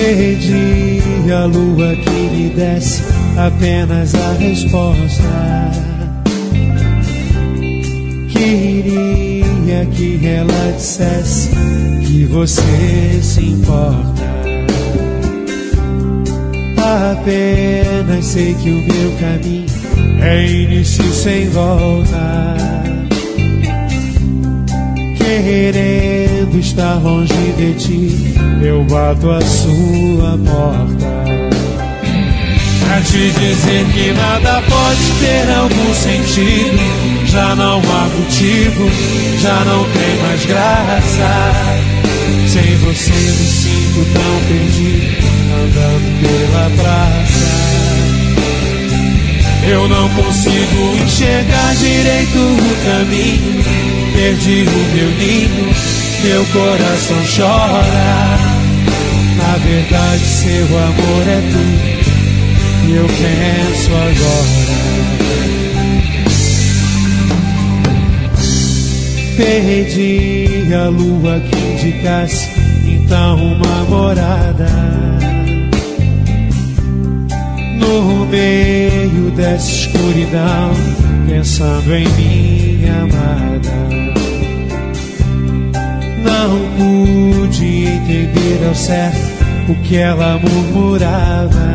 Perdi a lua que me desse apenas a resposta. Queria que ela dissesse que você se importa. Apenas sei que o meu caminho é início sem volta. Querendo estar longe de ti, eu bato a sua porta. Pra te dizer que nada pode ter algum sentido, já não há motivo, já não tem mais graça. Sem você me sinto tão perdido, andando pela praça. Eu não consigo enxergar direito o caminho, perdi o meu ninho, meu coração chora. Na verdade seu amor é tudo que eu penso agora. Perdi a lua que indicasse então uma morada. No meio dessa escuridão, pensando em minha amada, não pude entender ao certo o que ela murmurava,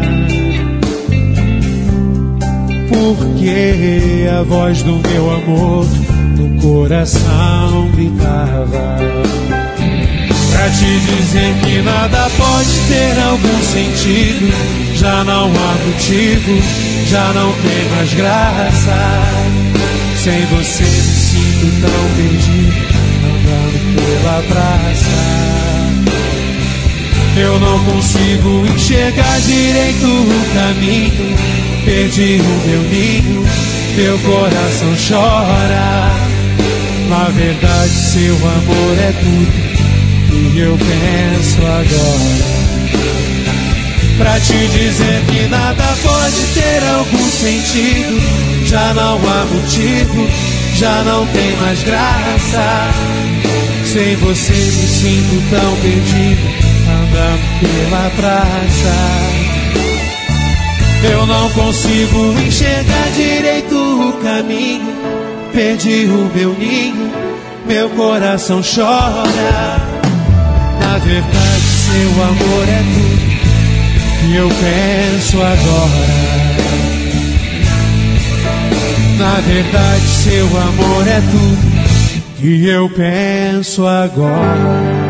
porque a voz do meu amor no coração gritava. Pra te dizer que nada pode ter algum sentido, já não há motivo, já não tem mais graça. Sem você me sinto tão perdido, andando pela praça. Eu não consigo enxergar direito o caminho, perdi o meu ninho, meu coração chora. Na verdade seu amor é tudo que eu penso agora. Pra te dizer que nada pode ter algum sentido, já não há motivo, já não tem mais graça. Sem você me sinto tão perdido, andando pela praça. Eu não consigo enxergar direito o caminho, perdi o meu ninho, meu coração chora. Na verdade seu amor é tudo que eu penso agora. Na verdade seu amor é tudo que eu penso agora.